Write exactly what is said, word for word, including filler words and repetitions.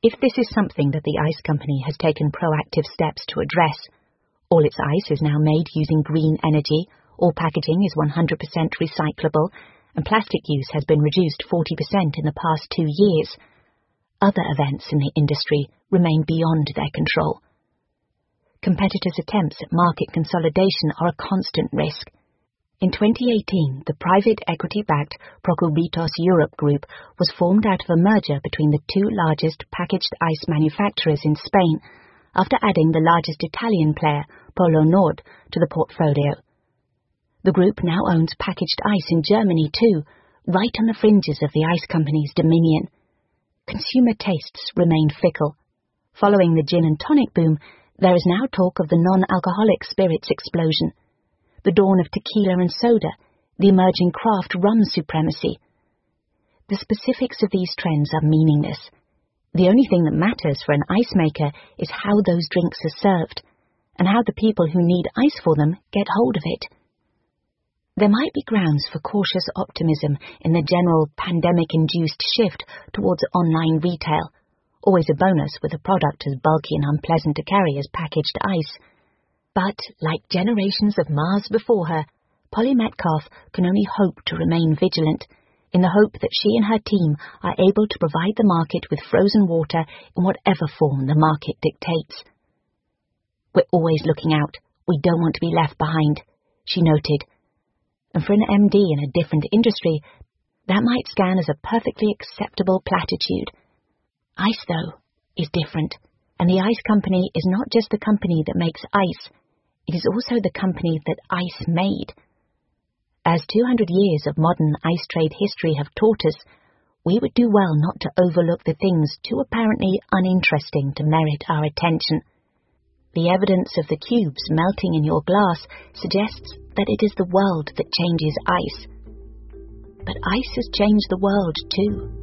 If this is something that the ice company has taken proactive steps to address, all its ice is now made using green energy, all packaging is one hundred percent recyclable, and plastic use has been reduced forty percent in the past two years, other events in the industry remain beyond their control. Competitors' attempts at market consolidation are a constant risk. In twenty eighteen, the private equity-backed Procubritos Europe Group was formed out of a merger between the two largest packaged ice manufacturers in Spain, after adding the largest Italian player, Polo Nord, to the portfolio. The group now owns packaged ice in Germany too, right on the fringes of the ice company's dominion. Consumer tastes remain fickle. Following the gin and tonic boom, there is now talk of the non-alcoholic spirits explosion, the dawn of tequila and soda, the emerging craft rum supremacy. The specifics of these trends are meaningless. The only thing that matters for an ice maker is how those drinks are served, and how the people who need ice for them get hold of it. There might be grounds for cautious optimism in the general pandemic-induced shift towards online retail, always a bonus with a product as bulky and unpleasant to carry as packaged ice. But, like generations of Mars before her, Polly Metcalf can only hope to remain vigilant, in the hope that she and her team are able to provide the market with frozen water in whatever form the market dictates. "We're always looking out. We don't want to be left behind," she noted. And for an M D in a different industry, that might scan as a perfectly acceptable platitude. Ice, though, is different, and the ice company is not just the company that makes ice, it is also the company that ice made. As two hundred years of modern ice trade history have taught us, we would do well not to overlook the things too apparently uninteresting to merit our attention. The evidence of the cubes melting in your glass suggests that it is the world that changes ice. But ice has changed the world too.